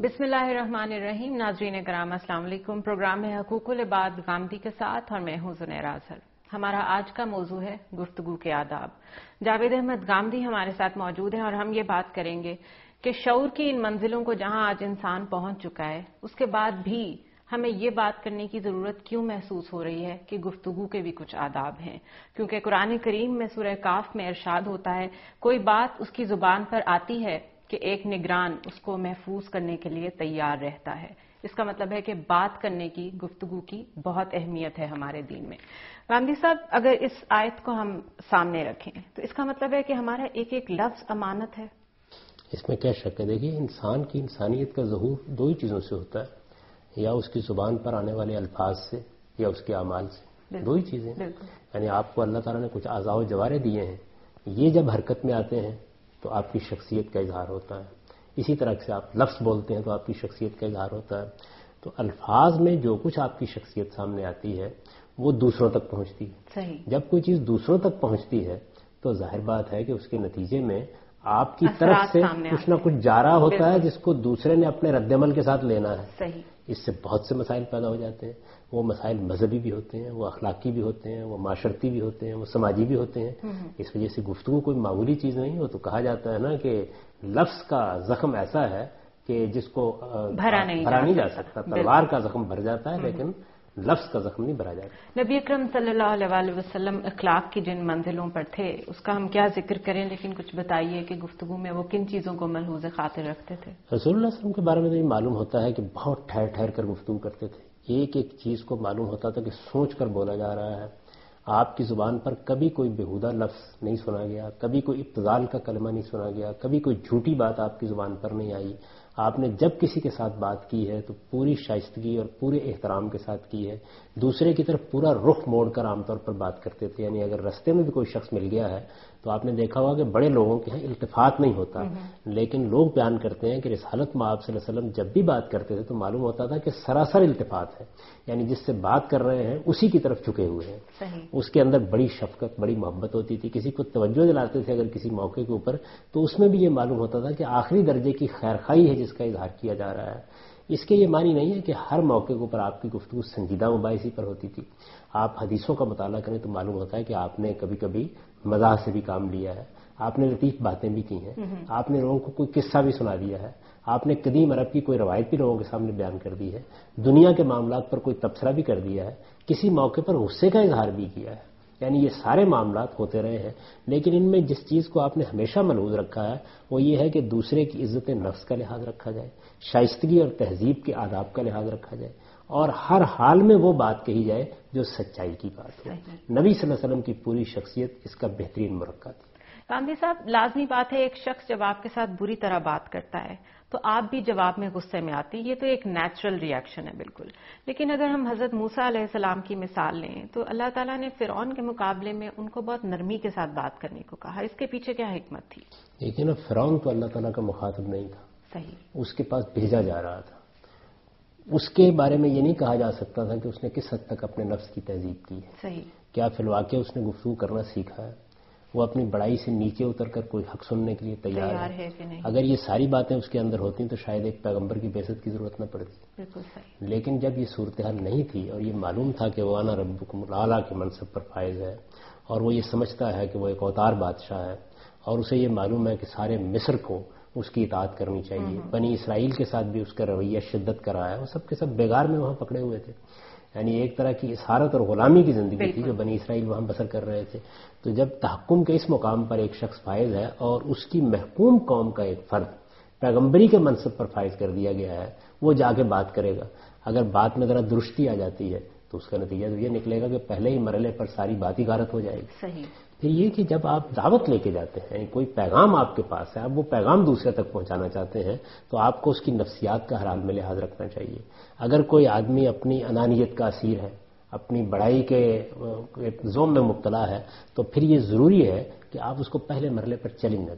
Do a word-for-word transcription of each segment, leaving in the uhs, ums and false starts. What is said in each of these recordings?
بسم اللہ الرحمن الرحیم. ناظرین کرام السلام علیکم. پروگرام ہے حقوق العباد گامدی کے ساتھ اور میں ہوں زنیرہ اظہر. ہمارا آج کا موضوع ہے گفتگو کے آداب. جاوید احمد گامدی ہمارے ساتھ موجود ہیں اور ہم یہ بات کریں گے کہ شعور کی ان منزلوں کو جہاں آج انسان پہنچ چکا ہے اس کے بعد بھی ہمیں یہ بات کرنے کی ضرورت کیوں محسوس ہو رہی ہے کہ گفتگو کے بھی کچھ آداب ہیں. کیونکہ قرآن کریم میں سورہ کاف میں ارشاد ہوتا ہے کوئی بات اس کی زبان پر آتی ہے کہ ایک نگران اس کو محفوظ کرنے کے لیے تیار رہتا ہے. اس کا مطلب ہے کہ بات کرنے کی، گفتگو کی بہت اہمیت ہے ہمارے دین میں. گاندھی صاحب، اگر اس آیت کو ہم سامنے رکھیں تو اس کا مطلب ہے کہ ہمارا ایک ایک لفظ امانت ہے. اس میں کیا شک ہے؟ دیکھیے، انسان کی انسانیت کا ظہور دو ہی چیزوں سے ہوتا ہے، یا اس کی زبان پر آنے والے الفاظ سے یا اس کے اعمال سے. دو ہی چیزیں. یعنی آپ کو اللہ تعالیٰ نے کچھ اعضاء و جوارح دیے ہیں، یہ جب حرکت میں آتے ہیں تو آپ کی شخصیت کا اظہار ہوتا ہے. اسی طرح سے آپ لفظ بولتے ہیں تو آپ کی شخصیت کا اظہار ہوتا ہے. تو الفاظ میں جو کچھ آپ کی شخصیت سامنے آتی ہے وہ دوسروں تک پہنچتی ہے. صحیح. جب کوئی چیز دوسروں تک پہنچتی ہے تو ظاہر بات ہے کہ اس کے نتیجے میں آپ کی طرف سے کچھ نہ کچھ جا رہا ہوتا ہے جس کو دوسرے نے اپنے رد عمل کے ساتھ لینا ہے. صحیح. اس سے بہت سے مسائل پیدا ہو جاتے ہیں. وہ مسائل مذہبی بھی ہوتے ہیں، وہ اخلاقی بھی ہوتے ہیں، وہ معاشرتی بھی ہوتے ہیں، وہ سماجی بھی ہوتے ہیں. اس وجہ سے گفتگو کوئی معمولی چیز نہیں ہو. تو کہا جاتا ہے نا کہ لفظ کا زخم ایسا ہے کہ جس کو بھرا نہیں جا سکتا. تلوار کا زخم بھر جاتا ہے لیکن لفظ کا زخم نہیں بھرا جاتا. نبی اکرم صلی اللہ علیہ وسلم اخلاق کی جن منزلوں پر تھے اس کا ہم کیا ذکر کریں، لیکن کچھ بتائیے کہ گفتگو میں وہ کن چیزوں کو ملحوظ خاطر رکھتے تھے. رسول اللہ علیہ وسلم کے بارے میں تو یہ معلوم ہوتا ہے کہ بہت ٹھہر ٹھہر کر گفتگو کرتے تھے. ایک ایک چیز کو معلوم ہوتا تھا کہ سوچ کر بولا جا رہا ہے. آپ کی زبان پر کبھی کوئی بےہودہ لفظ نہیں سنا گیا، کبھی کوئی ابتذال کا کلمہ نہیں سنا گیا، کبھی کوئی جھوٹی بات آپ کی زبان پر نہیں آئی. آپ نے جب کسی کے ساتھ بات کی ہے تو پوری شائستگی اور پورے احترام کے ساتھ کی ہے. دوسرے کی طرف پورا رخ موڑ کر عام طور پر بات کرتے تھے. یعنی اگر رستے میں بھی کوئی شخص مل گیا ہے تو آپ نے دیکھا ہوگا کہ بڑے لوگوں کے یہاں التفات نہیں ہوتا، لیکن لوگ بیان کرتے ہیں کہ رسالت میں آپ صلی اللہ علیہ وسلم جب بھی بات کرتے تھے تو معلوم ہوتا تھا کہ سراسر التفات ہے. یعنی جس سے بات کر رہے ہیں اسی کی طرف جھکے ہوئے ہیں. صحیح. اس کے اندر بڑی شفقت، بڑی محبت ہوتی تھی. کسی کو توجہ دلاتے تھے اگر کسی موقع کے اوپر تو اس میں بھی یہ معلوم ہوتا تھا کہ آخری درجے کی خیرخواہی ہے جس کا اظہار کیا جا رہا ہے. اس کے یہ معنی نہیں ہے کہ ہر موقع کے اوپر آپ کی گفتگو سنجیدہ مباحثی پر ہوتی تھی. آپ حدیثوں کا مطالعہ کریں تو معلوم ہوتا ہے کہ آپ نے کبھی کبھی مزاح سے بھی کام لیا ہے، آپ نے لطیف باتیں بھی کی ہیں، آپ نے لوگوں کو کوئی قصہ بھی سنا دیا ہے، آپ نے قدیم عرب کی کوئی روایت بھی لوگوں کے سامنے بیان کر دی ہے، دنیا کے معاملات پر کوئی تبصرہ بھی کر دیا ہے، کسی موقع پر غصے کا اظہار بھی کیا ہے. یعنی یہ سارے معاملات ہوتے رہے ہیں. لیکن ان میں جس چیز کو آپ نے ہمیشہ ملحوظ رکھا ہے وہ یہ ہے کہ دوسرے کی عزت نفس کا لحاظ رکھا جائے، شائستگی اور تہذیب کے آداب کا لحاظ رکھا جائے، اور ہر حال میں وہ بات کہی جائے جو سچائی کی بات ہے. نبی صلی اللہ علیہ وسلم کی پوری شخصیت اس کا بہترین مرکب تھی. گاندھی صاحب، لازمی بات ہے ایک شخص جب آپ کے ساتھ بری طرح بات کرتا ہے تو آپ بھی جواب میں غصے میں آتی، یہ تو ایک نیچرل ریئیکشن ہے بالکل. لیکن اگر ہم حضرت موسیٰ علیہ السلام کی مثال لیں تو اللہ تعالیٰ نے فرعون کے مقابلے میں ان کو بہت نرمی کے ساتھ بات کرنے کو کہا. اس کے پیچھے کیا حکمت تھی؟ لیکن اب فرعون تو اللہ تعالیٰ کا مخاطب نہیں تھا. صحیح. اس کے پاس بھیجا جا رہا تھا. اس کے بارے میں یہ نہیں کہا جا سکتا تھا کہ اس نے کس حد تک اپنے نفس کی تہذیب کی ہے. صحیح. کیا فی الواقع اس نے گفتگو کرنا سیکھا ہے؟ وہ اپنی بڑائی سے نیچے اتر کر کوئی حق سننے کے لیے تیار, تیار ہے کہ نہیں؟ اگر یہ ساری باتیں اس کے اندر ہوتی تو شاید ایک پیغمبر کی بعثت کی ضرورت نہ پڑتی. بالکل صحیح. لیکن جب یہ صورتحال نہیں تھی اور یہ معلوم تھا کہ وہ انا ربکم الاعلیٰ کے منصب پر فائز ہے اور وہ یہ سمجھتا ہے کہ وہ ایک اوتار بادشاہ ہے اور اسے یہ معلوم ہے کہ سارے مصر کو اس کی اطاعت کرنی چاہیے. بنی اسرائیل کے ساتھ بھی اس کا رویہ شدت کا رہا ہے. وہ سب کے سب بیگار میں وہاں پکڑے ہوئے تھے. یعنی ایک طرح کی اسارت اور غلامی کی زندگی تھی جو بنی اسرائیل وہاں بسر کر رہے تھے. تو جب تحکم کے اس مقام پر ایک شخص فائز ہے اور اس کی محکوم قوم کا ایک فرد پیغمبری کے منصب پر فائز کر دیا گیا ہے، وہ جا کے بات کرے گا. اگر بات میں ذرا درستی آ جاتی ہے تو اس کا نتیجہ تو یہ نکلے گا کہ پہلے ہی مرحلے پر ساری بات ہی غارت ہو جائے گی. صحیح. پھر یہ کہ جب آپ دعوت لے کے جاتے ہیں، یعنی کوئی پیغام آپ کے پاس ہے، آپ وہ پیغام دوسرے تک پہنچانا چاہتے ہیں تو آپ کو اس کی نفسیات کا ہر حال میں لحاظ رکھنا چاہیے. اگر کوئی آدمی اپنی انانیت کا اسیر ہے، اپنی بڑائی کے زوم میں مبتلا ہے، تو پھر یہ ضروری ہے کہ آپ اس کو پہلے مرحلے پر چیلنج نہ کریں.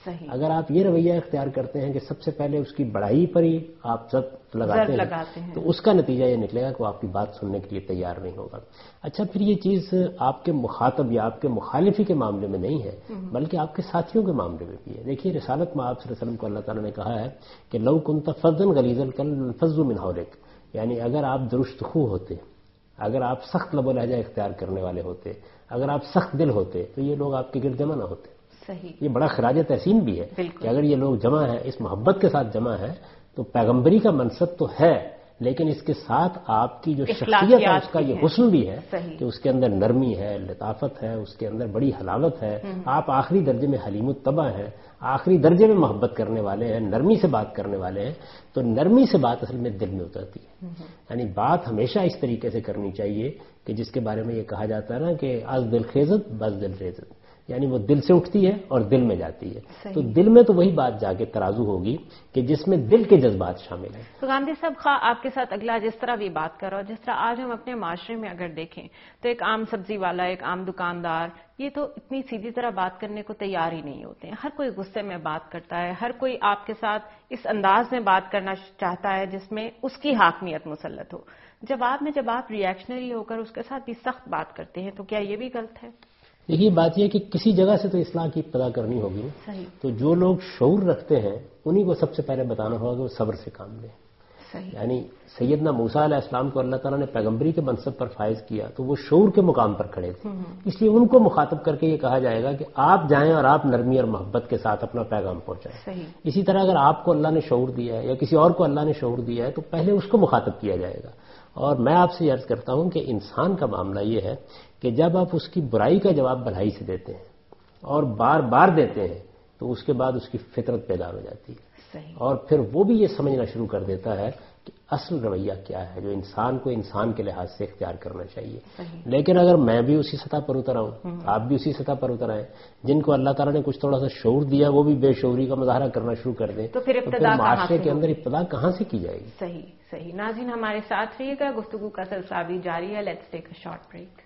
اگر آپ یہ رویہ اختیار کرتے ہیں کہ سب سے پہلے اس کی بڑائی پر ہی آپ ضرب لگاتے ہیں, لگاتے ہیں تو اس کا نتیجہ یہ نکلے گا کہ وہ آپ کی بات سننے کے لیے تیار نہیں ہوگا. اچھا, پھر یہ چیز آپ کے مخاطب یا آپ کے مخالفی کے معاملے میں نہیں ہے بلکہ آپ کے ساتھیوں کے معاملے میں بھی ہے. دیکھیے, رسالت میں آپ صلی اللہ علیہ وسلم کو اللہ تعالیٰ نے کہا ہے کہ لو کنت فظا غلیظ القلب لانفضوا من حولک, یعنی اگر آپ درست خو ہوتے, اگر آپ سخت لب و لہجہ اختیار کرنے والے ہوتے, اگر آپ سخت دل ہوتے, تو یہ لوگ آپ کے گرد جمع نہ ہوتے. صحیح. یہ بڑا خراج تحسین بھی ہے کہ اگر یہ لوگ جمع ہیں, اس محبت کے ساتھ جمع ہے, تو پیغمبری کا منصب تو ہے, لیکن اس کے ساتھ آپ کی جو شخصیت ہے اس کا یہ حسن بھی ہے کہ اس کے اندر نرمی ہے, لطافت ہے, اس کے اندر بڑی حلاوت ہے. آپ آخری درجے میں حلیم الطبع ہیں, آخری درجے میں محبت کرنے والے ہیں, نرمی سے بات کرنے والے ہیں. تو نرمی سے بات اصل میں دل میں اترتی ہے. یعنی بات ہمیشہ اس طریقے سے کرنی چاہیے کہ جس کے بارے میں یہ کہا جاتا ہے نا کہ از دل خیزت بس دل ریزت, یعنی وہ دل سے اٹھتی ہے اور دل میں جاتی ہے. تو دل میں تو وہی بات جا کے ترازو ہوگی کہ جس میں دل کے جذبات شامل ہیں. تو گاندھی صاحب, خواہ آپ کے ساتھ اگلا جس طرح بھی بات کرو, جس طرح آج ہم اپنے معاشرے میں اگر دیکھیں تو ایک عام سبزی والا, ایک عام دکاندار, یہ تو اتنی سیدھی طرح بات کرنے کو تیار ہی نہیں ہوتے ہیں. ہر کوئی غصے میں بات کرتا ہے, ہر کوئی آپ کے ساتھ اس انداز میں بات کرنا چاہتا ہے جس میں اس کی حاکمیت مسلط ہو. جواب میں جب آپ ری ایکشنری ہو کر اس کے ساتھ بھی سخت بات کرتے ہیں, تو کیا یہ بھی غلط ہے؟ دیکھیے, بات یہ کہ کسی جگہ سے تو اصلاح کی ابتدا کرنی ہوگی. صحیح. تو جو لوگ شعور رکھتے ہیں انہی کو سب سے پہلے بتانا ہوگا کہ وہ صبر سے کام لیں. صحیح. یعنی سیدنا موسیٰ علیہ السلام کو اللہ تعالیٰ نے پیغمبری کے منصب پر فائز کیا تو وہ شعور کے مقام پر کھڑے تھے, اس لیے ان کو مخاطب کر کے یہ کہا جائے گا کہ آپ جائیں اور آپ نرمی اور محبت کے ساتھ اپنا پیغام پہنچائیں. صحیح. اسی طرح اگر آپ کو اللہ نے شعور دیا ہے یا کسی اور کو اللہ نے شعور دیا ہے تو پہلے اس کو مخاطب کیا جائے گا. اور میں آپ سے عرض کرتا ہوں کہ انسان کا معاملہ یہ ہے کہ جب آپ اس کی برائی کا جواب بھلائی سے دیتے ہیں اور بار بار دیتے ہیں تو اس کے بعد اس کی فطرت بیدار ہو جاتی ہے. صحیح. اور پھر وہ بھی یہ سمجھنا شروع کر دیتا ہے کہ اصل رویہ کیا ہے جو انسان کو انسان کے لحاظ سے اختیار کرنا چاہیے. صحیح. لیکن اگر میں بھی اسی سطح پر اتر آؤں, آپ بھی اسی سطح پر اتر آئیں, جن کو اللہ تعالیٰ نے کچھ تھوڑا سا شعور دیا وہ بھی بے شعوری کا مظاہرہ کرنا شروع کر دیں, تو پھر ابتدا معاشرے کے اندر ابتدا کہاں سے کی جائے گی؟ صحیح صحیح. ناظرین, ہمارے ساتھ رہیے گا, گفتگو کا سلسلہ بھی جاری ہے. Let's take a short break.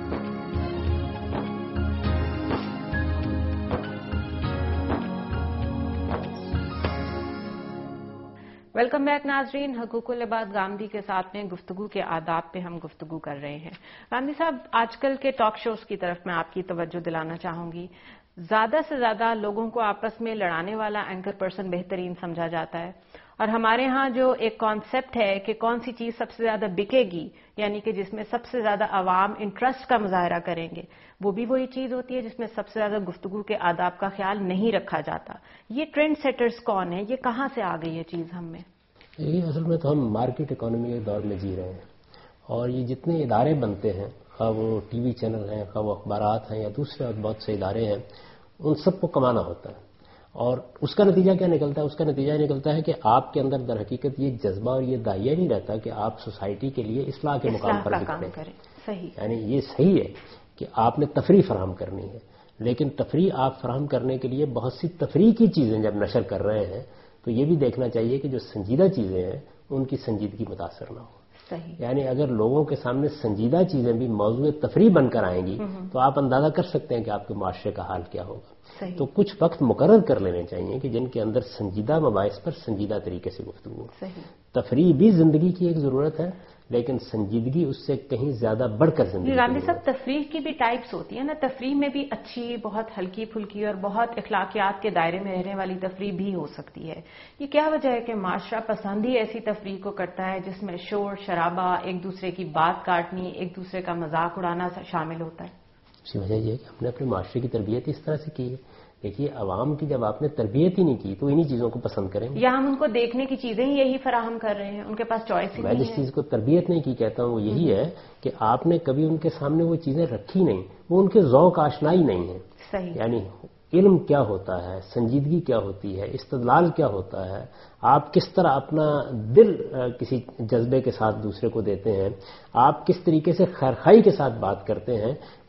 Welcome back ناظرین. حقوق العباد گاندھی کے ساتھ میں گفتگو کے آداب پہ ہم گفتگو کر رہے ہیں. گاندھی صاحب, آج کل کے ٹاک شوز کی طرف میں آپ کی توجہ دلانا چاہوں گی. زیادہ سے زیادہ لوگوں کو آپس میں لڑانے والا اینکر پرسن بہترین سمجھا جاتا ہے, اور ہمارے ہاں جو ایک کانسیپٹ ہے کہ کون سی چیز سب سے زیادہ بکے گی, یعنی کہ جس میں سب سے زیادہ عوام انٹرسٹ کا مظاہرہ کریں گے, وہ بھی وہی چیز ہوتی ہے جس میں سب سے زیادہ گفتگو کے آداب کا خیال نہیں رکھا جاتا. یہ ٹرینڈ سیٹرز کون ہیں, یہ کہاں سے آ گئی یہ چیز ہم میں؟ یہ اصل میں تو ہم مارکیٹ اکانومی کے دور میں جی رہے ہیں, اور یہ جتنے ادارے بنتے ہیں, خواہ وہ ٹی وی چینل ہیں, خواہ وہ اخبارات ہیں یا دوسرے بہت سے ادارے ہیں, ان سب کو کمانا ہوتا ہے. اور اس کا نتیجہ کیا نکلتا ہے؟ اس کا نتیجہ یہ نکلتا ہے کہ آپ کے اندر در حقیقت یہ جذبہ اور یہ داعیہ نہیں رہتا کہ آپ سوسائٹی کے لیے اصلاح کے مقام پر کریں. صحیح. یعنی یہ صحیح ہے کہ آپ نے تفریح فراہم کرنی ہے, لیکن تفریح آپ فراہم کرنے کے لیے بہت سی تفریح کی چیزیں جب نشر کر رہے ہیں تو یہ بھی دیکھنا چاہیے کہ جو سنجیدہ چیزیں ہیں ان کی سنجیدگی متاثر نہ ہو. صحیح. یعنی اگر لوگوں کے سامنے سنجیدہ چیزیں بھی موضوع تفریح بن کر آئیں گی تو آپ اندازہ کر سکتے ہیں کہ آپ کے معاشرے کا حال کیا ہوگا. صحیح. تو کچھ وقت مقرر کر لینے چاہیے کہ جن کے اندر سنجیدہ مباحث پر سنجیدہ طریقے سے گفتگو. صحیح. تفریح بھی زندگی کی ایک ضرورت ہے, لیکن سنجیدگی اس سے کہیں زیادہ بڑھ کر زندگی. گاندھی صاحب, تفریح کی بھی ٹائپس ہوتی ہیں نا. تفریح میں بھی اچھی, بہت ہلکی پھلکی اور بہت اخلاقیات کے دائرے میں رہنے والی تفریح بھی ہو سکتی ہے. یہ کیا وجہ ہے کہ معاشرہ پسند ہی ایسی تفریح کو کرتا ہے جس میں شور شرابہ, ایک دوسرے کی بات کاٹنی, ایک دوسرے کا مذاق اڑانا شامل ہوتا ہے؟ اس کی وجہ یہ ہے کہ ہم نے اپنے معاشرے کی تربیت اس طرح سے کی ہے. دیکھیے, عوام کی جب آپ نے تربیت ہی نہیں کی تو انہی چیزوں کو پسند کریں گے, یا ہم ان کو دیکھنے کی چیزیں ہی یہی فراہم کر رہے ہیں, ان کے پاس چوائس ہی نہیں ہے. میں جس چیز کو تربیت نہیں کی کہتا ہوں وہ یہی ہے کہ آپ نے کبھی ان کے سامنے وہ چیزیں رکھی نہیں, وہ ان کے ذوق آشنائی نہیں ہے. صحیح. یعنی علم کیا ہوتا ہے, سنجیدگی کیا ہوتی ہے, استدلال کیا ہوتا ہے, آپ کس طرح اپنا دل کسی جذبے کے ساتھ دوسرے کو دیتے ہیں, آپ کس طریقے سے خیرخواہی کے ساتھ بات کرتے ہیں,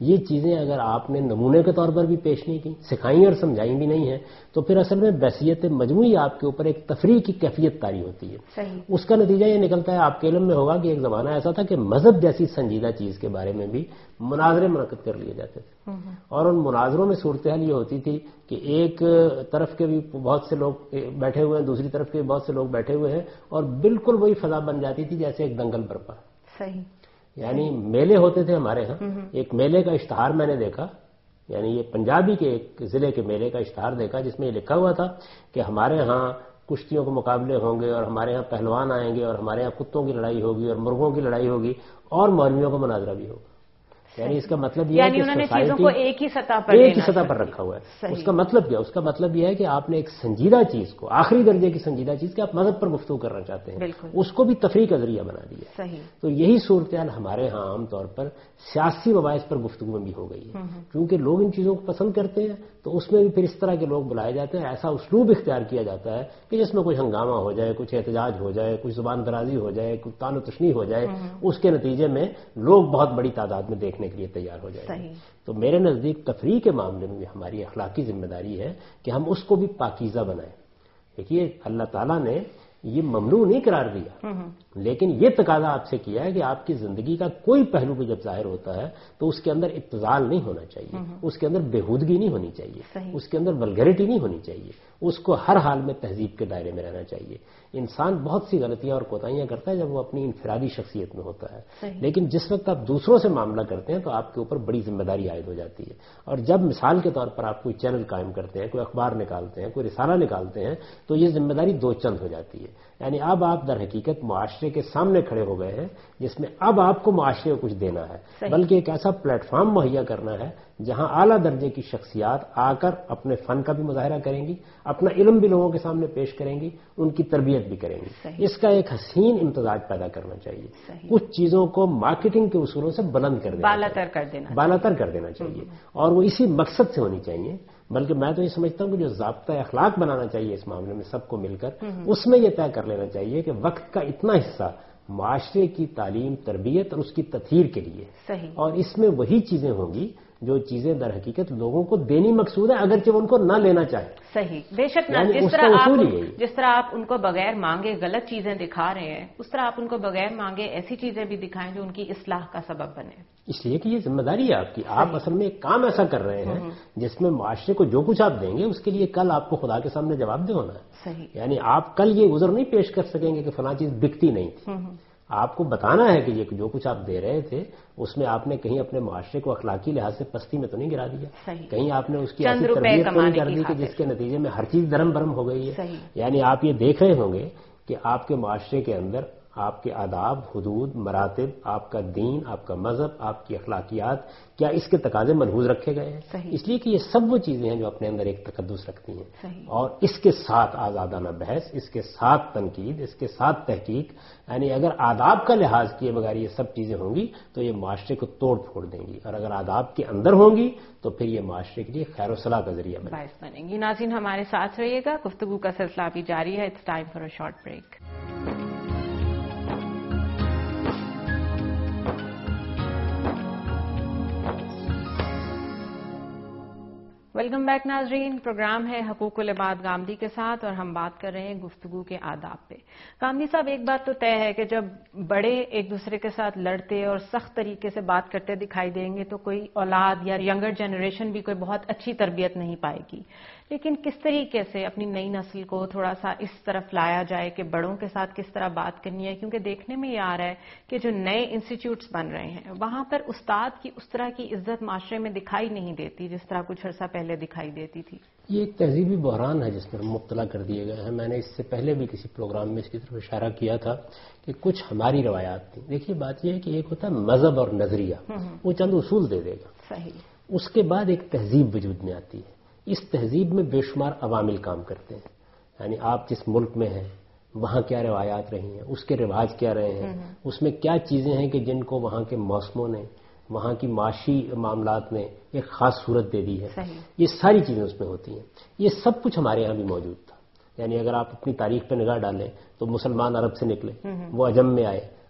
یہ چیزیں اگر آپ نے نمونے کے طور پر بھی پیش نہیں کی، سکھائیں اور سمجھائیں بھی نہیں ہیں، تو پھر اصل میں بحثیت مجموعی آپ کے اوپر ایک تفریح کی کیفیت طاری ہوتی ہے. صحیح. اس کا نتیجہ یہ نکلتا ہے، آپ کے علم میں ہوگا کہ ایک زمانہ ایسا تھا کہ مذہب جیسی سنجیدہ چیز کے بارے میں بھی مناظرے منعقد کر لیے جاتے تھے، اور ان مناظروں میں صورتحال یہ ہوتی تھی کہ ایک طرف کے بھی بہت سے لوگ بیٹھے ہوئے ہیں، دوسری طرف کے بھی بہت سے لوگ بیٹھے ہوئے ہیں، اور بالکل وہی فضا بن جاتی تھی جیسے ایک دنگل برپا. صحیح. یعنی میلے ہوتے تھے ہمارے ہاں، ایک میلے کا اشتہار میں نے دیکھا، یعنی یہ پنجابی کے ایک ضلع کے میلے کا اشتہار دیکھا جس میں یہ لکھا ہوا تھا کہ ہمارے ہاں کشتیوں کے مقابلے ہوں گے، اور ہمارے ہاں پہلوان آئیں گے، اور ہمارے ہاں کتوں کی لڑائی ہوگی، اور مرغوں کی لڑائی ہوگی، اور مولویوں کا مناظرہ بھی ہوگا. یعنی اس کا مطلب یہ ہے کہ انہوں نے چیزوں کو ایک ہی سطح پر ایک ہی سطح پر رکھا ہوا ہے. اس کا مطلب کیا؟ اس کا مطلب یہ ہے کہ آپ نے ایک سنجیدہ چیز کو، آخری درجے کی سنجیدہ چیز کہ آپ مذہب پر گفتگو کرنا چاہتے ہیں، اس کو بھی تفریح کا ذریعہ بنا دیا. صحیح. تو یہی صورتحال ہمارے ہاں عام طور پر سیاسی مباحث پر گفتگو میں بھی ہو گئی ہے، کیونکہ لوگ ان چیزوں کو پسند کرتے ہیں، تو اس میں بھی پھر اس طرح کے لوگ بلائے جاتے ہیں، ایسا اسلوب اختیار کیا جاتا ہے کہ جس میں کوئی ہنگامہ ہو جائے، کچھ احتجاج ہو جائے، کچھ زبان درازی ہو جائے، کچھ طعن و تشنیع ہو جائے، اس کے نتیجے میں لوگ بہت بڑی تعداد میں دیکھنے کے لیے تیار ہو جائے. تو میرے نزدیک تفریح کے معاملے میں ہماری اخلاقی ذمہ داری ہے کہ ہم اس کو بھی پاکیزہ بنائیں. دیکھیے اللہ تعالیٰ نے یہ ممنوع نہیں قرار دیا، لیکن یہ تقاضا آپ سے کیا ہے کہ آپ کی زندگی کا کوئی پہلو بھی جب ظاہر ہوتا ہے تو اس کے اندر ابتذال نہیں ہونا چاہیے، اس کے اندر بےہودگی نہیں ہونی چاہیے، اس کے اندر ولگیرٹی نہیں ہونی چاہیے، اس کو ہر حال میں تہذیب کے دائرے میں رہنا چاہیے. انسان بہت سی غلطیاں اور کوتاہیاں کرتا ہے جب وہ اپنی انفرادی شخصیت میں ہوتا ہے، لیکن جس وقت آپ دوسروں سے معاملہ کرتے ہیں تو آپ کے اوپر بڑی ذمہ داری عائد ہو جاتی ہے. اور جب مثال کے طور پر آپ کوئی چینل قائم کرتے ہیں، کوئی اخبار نکالتے ہیں، کوئی رسالہ نکالتے ہیں، تو یہ ذمہ داری دو چند ہو جاتی ہے. یعنی اب آپ در حقیقت معاشرے کے سامنے کھڑے ہو گئے ہیں جس میں اب آپ کو معاشرے کو کچھ دینا ہے، بلکہ ایک ایسا پلیٹ فارم مہیا کرنا ہے جہاں اعلیٰ درجے کی شخصیات آ کر اپنے فن کا بھی مظاہرہ کریں گی، اپنا علم بھی لوگوں کے سامنے پیش کریں گی، ان کی تربیت بھی کریں گی. اس کا ایک حسین امتزاج پیدا کرنا چاہیے. کچھ چیزوں کو مارکیٹنگ کے اصولوں سے بلند کر دینا، بالاتر کر دینا بالاتر کر دینا چاہیے، اور وہ اسی مقصد سے ہونی چاہیے. بلکہ میں تو یہ سمجھتا ہوں کہ جو ضابطہ اخلاق بنانا چاہیے اس معاملے میں سب کو مل کر، اس میں یہ طے کر لینا چاہیے کہ وقت کا اتنا حصہ معاشرے کی تعلیم، تربیت اور اس کی تطہیر کے لیے، اور اس میں وہی چیزیں ہوں گی جو چیزیں در حقیقت لوگوں کو دینی مقصود ہے اگرچہ وہ ان کو نہ لینا چاہیں. صحیح، بے شک. یعنی جس طرح آپ جس طرح آپ ان کو بغیر مانگے غلط چیزیں دکھا رہے ہیں، اس طرح آپ ان کو بغیر مانگے ایسی چیزیں بھی دکھائیں جو ان کی اصلاح کا سبب بنے. اس لیے کہ یہ ذمہ داری ہے آپ کی. آپ اصل میں ایک کام ایسا کر رہے ہیں جس میں معاشرے کو جو کچھ آپ دیں گے اس کے لیے کل آپ کو خدا کے سامنے جواب دہ ہونا ہے. صحیح. یعنی آپ کل یہ عذر نہیں پیش کر سکیں گے کہ فلاں چیز بکتی نہیں تھی. آپ کو بتانا ہے کہ یہ جو کچھ آپ دے رہے تھے اس میں آپ نے کہیں اپنے معاشرے کو اخلاقی لحاظ سے پستی میں تو نہیں گرا دیا، کہیں آپ نے اس کی ایسی تربیت تو نہیں کر دی کہ جس کے نتیجے میں ہر چیز درم برم ہو گئی ہے. یعنی آپ یہ دیکھ رہے ہوں گے کہ آپ کے معاشرے کے اندر آپ کے آداب، حدود، مراتب، آپ کا دین، آپ کا مذہب، آپ کی اخلاقیات کیا اس کے تقاضے ملحوظ رکھے گئے ہیں. اس لیے کہ یہ سب وہ چیزیں ہیں جو اپنے اندر ایک تقدس رکھتی ہیں، اور اس کے ساتھ آزادانہ بحث، اس کے ساتھ تنقید، اس کے ساتھ تحقیق. یعنی اگر آداب کا لحاظ کیے بغیر یہ سب چیزیں ہوں گی تو یہ معاشرے کو توڑ پھوڑ دیں گی، اور اگر آداب کے اندر ہوں گی تو پھر یہ معاشرے کے لیے خیر و صلاح کا ذریعہ بنیں گی. ناظرین ہمارے ساتھ رہیے گا، گفتگو کا سلسلہ بھی جاری ہے. It's time for a short break. Welcome back ناظرین. پروگرام ہے حقوق العباد گامدی کے ساتھ، اور ہم بات کر رہے ہیں گفتگو کے آداب پہ. گامدی صاحب، ایک بات تو طے ہے کہ جب بڑے ایک دوسرے کے ساتھ لڑتے اور سخت طریقے سے بات کرتے دکھائی دیں گے تو کوئی اولاد یا ینگر جنریشن بھی کوئی بہت اچھی تربیت نہیں پائے گی. لیکن کس طریقے سے اپنی نئی نسل کو تھوڑا سا اس طرف لایا جائے کہ بڑوں کے ساتھ کس طرح بات کرنی ہے؟ کیونکہ دیکھنے میں یہ آ رہا ہے کہ جو نئے انسٹیٹیوٹس بن رہے ہیں وہاں پر استاد کی اس طرح کی عزت معاشرے میں دکھائی نہیں دیتی جس طرح کچھ عرصہ پہلے دکھائی دیتی تھی. یہ ایک تہذیبی بحران ہے جس پر مبتلا کر دیے گئے ہیں. میں نے اس سے پہلے بھی کسی پروگرام میں اس کی طرف اشارہ کیا تھا کہ کچھ ہماری روایات تھیں. دیکھیے بات یہ ہے کہ ایک ہوتا ہے مذہب اور نظریہ، وہ چند اصول دے دے گا. صحیح. اس کے بعد ایک تہذیب وجود میں آتی ہے. اس تہذیب میں بے شمار عوامل کام کرتے ہیں. یعنی آپ جس ملک میں ہیں وہاں کیا روایات رہی ہیں، اس کے رواج کیا رہے ہیں، اس میں کیا چیزیں ہیں کہ جن کو وہاں کے موسموں نے، وہاں کی معاشی معاملات نے ایک خاص صورت دے دی ہے. یہ ساری چیزیں اس میں ہوتی ہیں. یہ سب کچھ ہمارے یہاں بھی موجود تھا. یعنی اگر آپ اپنی تاریخ پہ نگاہ ڈالیں تو مسلمان عرب سے نکلے، وہ عجم میں آئے،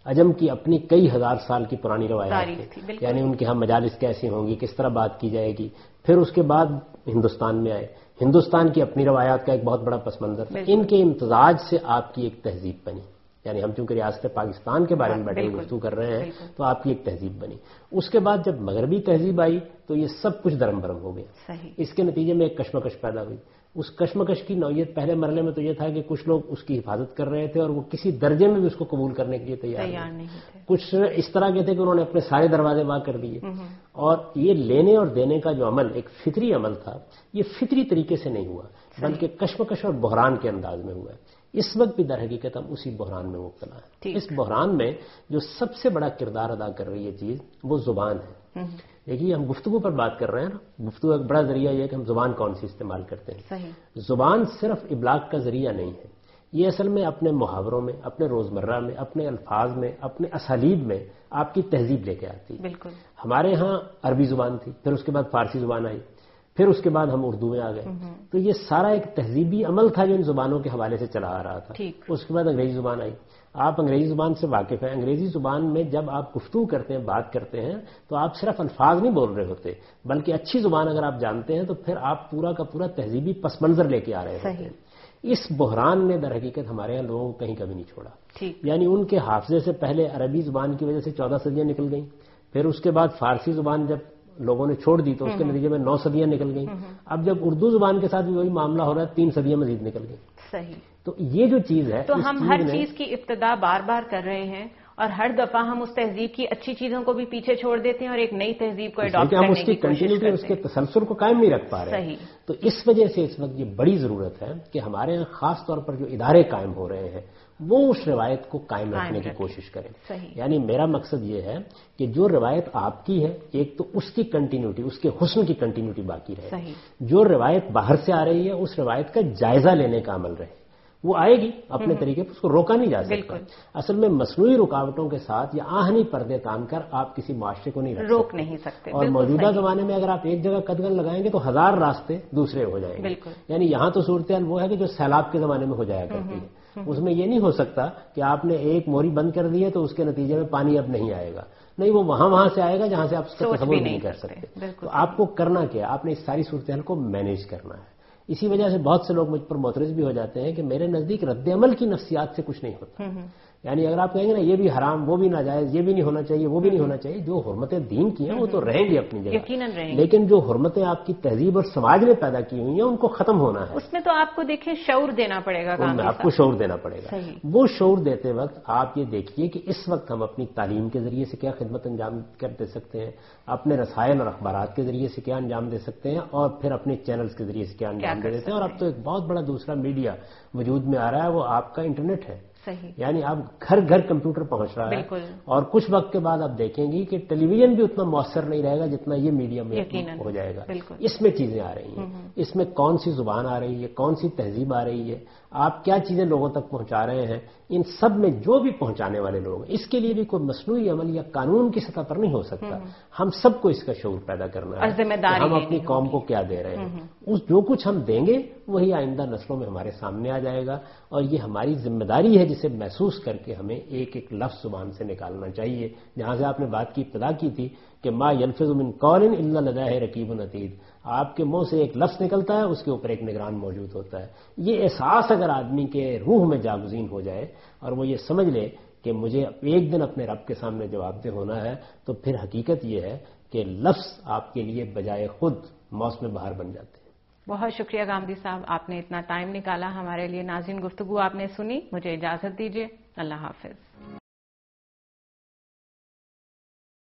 عجم کی اپنی کئی ہزار سال کی پرانی روایات تھی، یعنی ان کے ہاں مجالس کیسی ہوں گی، کس طرح بات کی جائے گی. پھر اس کے بعد ہندوستان میں آئے، ہندوستان کی اپنی روایات کا ایک بہت بڑا پس منظر تھا. ان کے امتزاج سے آپ کی ایک تہذیب بنی. یعنی ہم چونکہ ریاست پاکستان کے بارے میں بیٹھے گفتگو کر رہے ہیں تو آپ کی ایک تہذیب بنی. اس کے بعد جب مغربی تہذیب آئی تو یہ سب کچھ درم برم ہو گیا. اس کے نتیجے میں ایک کشمکش پیدا ہوئی. اس کشمکش کی نوعیت پہلے مرحلے میں تو یہ تھا کہ کچھ لوگ اس کی حفاظت کر رہے تھے اور وہ کسی درجے میں بھی اس کو قبول کرنے کے لیے تیار نہیں تھے. کچھ اس طرح کے تھے کہ انہوں نے اپنے سارے دروازے وا کر دیے. اور یہ لینے اور دینے کا جو عمل ایک فطری عمل تھا، یہ فطری طریقے سے نہیں ہوا بلکہ کشمکش اور بحران کے انداز میں ہوا ہے. اس وقت بھی در حقیقت ہم اسی بحران میں مبتلا ہیں. اس بحران میں جو سب سے بڑا کردار ادا کر رہی ہے چیز وہ زبان ہے. دیکھیے ہم گفتگو پر بات کر رہے ہیں نا، گفتگو ایک بڑا ذریعہ یہ ہے کہ ہم زبان کون سی استعمال کرتے ہیں. صحیح. زبان صرف ابلاغ کا ذریعہ نہیں ہے، یہ اصل میں اپنے محاوروں میں، اپنے روزمرہ میں، اپنے الفاظ میں، اپنے اسالیب میں آپ کی تہذیب لے کے آتی ہے. بالکل. ہمارے ہاں عربی زبان تھی، پھر اس کے بعد فارسی زبان آئی، پھر اس کے بعد ہم اردو میں آ گئے. تو یہ سارا ایک تہذیبی عمل تھا جو ان زبانوں کے حوالے سے چلا آ رہا تھا. اس کے بعد انگریزی زبان آئی. آپ انگریزی زبان سے واقف ہیں. انگریزی زبان میں جب آپ گفتگو کرتے ہیں، بات کرتے ہیں، تو آپ صرف الفاظ نہیں بول رہے ہوتے بلکہ اچھی زبان اگر آپ جانتے ہیں تو پھر آپ پورا کا پورا تہذیبی پس منظر لے کے آ رہے ہوتے ہیں. اس بحران نے در حقیقت ہمارے یہاں لوگوں کو کہیں کبھی نہیں چھوڑا. یعنی ان کے حافظے سے پہلے عربی زبان کی وجہ سے چودہ صدیاں نکل گئیں، پھر اس کے بعد فارسی زبان جب لوگوں نے چھوڑ دی تو اس کے نتیجے میں نو صدیاں نکل گئیں. اب جب اردو زبان کے ساتھ بھی وہی معاملہ ہو رہا ہے، تین صدیاں مزید نکل گئیں. صحیح. تو یہ جو چیز ہے، تو ہم ہر چیز کی ابتدا بار بار کر رہے ہیں اور ہر دفعہ ہم اس تہذیب کی اچھی چیزوں کو بھی پیچھے چھوڑ دیتے ہیں اور ایک نئی تہذیب کو اڈاپٹ کرنے کی کوشش کرتے ہیں. ہم اس کی کنٹینیوٹی، اس کے تسلسل کو قائم نہیں رکھ پا رہے. صحیح. تو اس وجہ سے اس وقت یہ بڑی ضرورت ہے کہ ہمارے یہاں خاص طور پر جو ادارے قائم ہو رہے ہیں وہ اس روایت کو قائم رکھنے کی کوشش کریں. یعنی میرا مقصد یہ ہے کہ جو روایت آپ کی ہے ایک تو اس کی کنٹینیوٹی، اس کے حسن کی کنٹینیوٹی باقی رہے. جو روایت باہر سے آ رہی ہے اس روایت کا جائزہ لینے کا عمل رہے. وہ آئے گی اپنے طریقے پر، اس کو روکا نہیں جا سکتا. اصل میں مصنوعی رکاوٹوں کے ساتھ یا آہنی پردے تان کر آپ کسی معاشرے کو نہیں روک نہیں سکتے. اور موجودہ زمانے میں اگر آپ ایک جگہ قدغن لگائیں گے تو ہزار راستے دوسرے ہو جائیں گے. یعنی یہاں تو صورتحال وہ ہے کہ جو سیلاب کے زمانے میں ہو جایا کرتی ہے. اس میں یہ نہیں ہو سکتا کہ آپ نے ایک موری بند کر دی ہے تو اس کے نتیجے میں پانی اب نہیں آئے گا. نہیں، وہ وہاں وہاں سے آئے گا جہاں سے آپ اس کا تصور نہیں کر سکتے. تو آپ کو کرنا کیا، آپ نے اس ساری صورتحال کو مینیج کرنا ہے. اسی وجہ سے بہت سے لوگ مجھ پر معترض بھی ہو جاتے ہیں کہ میرے نزدیک رد عمل کی نفسیات سے کچھ نہیں ہوتا. یعنی اگر آپ کہیں گے نا یہ بھی حرام، وہ بھی ناجائز، یہ بھی نہیں ہونا چاہیے، وہ بھی نہیں ہونا چاہیے، جو حرمتیں دین کی ہیں وہ تو رہیں گی اپنی جگہ، لیکن جو حرمتیں آپ کی تہذیب اور سماج نے پیدا کی ہوئی ہیں ان کو ختم ہونا ہے. اس میں تو آپ کو دیکھیں شعور دینا پڑے گا. آپ کو شعور دینا پڑے گا. وہ شعور دیتے وقت آپ یہ دیکھیے کہ اس وقت ہم اپنی تعلیم کے ذریعے سے کیا خدمت انجام کر دے سکتے ہیں، اپنے رسائل اور اخبارات کے ذریعے سے کیا انجام دے سکتے ہیں، اور پھر اپنے چینلز کے ذریعے سے کیا انجام دے دیتے ہیں. اور اب تو ایک بہت بڑا دوسرا میڈیا وجود میں آ رہا ہے، وہ آپ کا انٹرنیٹ ہے. یعنی آپ گھر گھر کمپیوٹر پہنچ رہا ہے. اور کچھ وقت کے بعد آپ دیکھیں گی کہ ٹیلی ویژن بھی اتنا مؤثر نہیں رہے گا جتنا یہ میڈیا میں ہو جائے گا. اس میں چیزیں آ رہی ہیں، اس میں کون سی زبان آ رہی ہے، کون سی تہذیب آ رہی ہے، آپ کیا چیزیں لوگوں تک پہنچا رہے ہیں. ان سب میں جو بھی پہنچانے والے لوگ ہیں اس کے لیے بھی کوئی مصنوعی عمل یا قانون کی سطح پر نہیں ہو سکتا. ہم سب کو اس کا شعور پیدا کرنا ہے کہ ہم اپنی قوم کو کیا دے رہے ہیں. اس جو کچھ ہم دیں گے وہی آئندہ نسلوں میں ہمارے سامنے آ جائے گا. اور یہ ہماری ذمہ داری ہے جسے محسوس کر کے ہمیں ایک ایک لفظ زبان سے نکالنا چاہیے. جہاں سے آپ نے بات کی ابتدا کی تھی کہ ما یلفظ من قول الا لدیہ رقیب عتید، آپ کے منہ سے ایک لفظ نکلتا ہے اس کے اوپر ایک نگران موجود ہوتا ہے. یہ احساس اگر آدمی کے روح میں جاگزین ہو جائے اور وہ یہ سمجھ لے کہ مجھے ایک دن اپنے رب کے سامنے جواب دہ ہونا ہے، تو پھر حقیقت یہ ہے کہ لفظ آپ کے لیے بجائے خود موسم بہار بن جاتے ہیں. بہت شکریہ گامدی صاحب، آپ نے اتنا ٹائم نکالا ہمارے لیے. ناظرین، گفتگو آپ نے سنی، مجھے اجازت دیجیے. اللہ حافظ.